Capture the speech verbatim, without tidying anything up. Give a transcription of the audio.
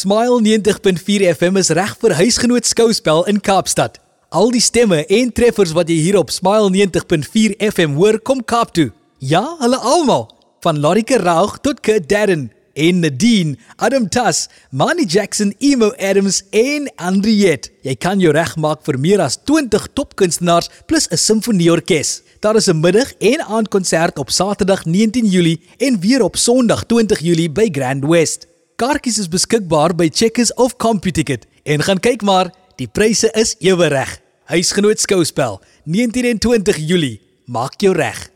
Smile ninety punt four F M is reg vir Huisgenoot Skouspel in Kaapstad. Al die stemme en treffers wat jy hier op Smile ninety punt four F M hoor, kom Kaap toe. Ja, hulle almal. Van Lorike Rauch tot Kurt Darren en Nadine, Adam Tass, Manny Jackson, Emo Adams en Andriette. Jy kan jou regmaak vir meer as twenty topkunstenaars plus 'n simfonieorkes. Daar is 'n middag- en aandkonsert op Saterdag negentien Julie en weer op Sondag twintig Julie by Grand West. Kaartjies is beskikbaar by Checkers of CompuTicket. En gaan kyk maar, die pryse is ewe reg. Huisgenoot Skouspel, negentien en twintig Julie. Maak jou reg.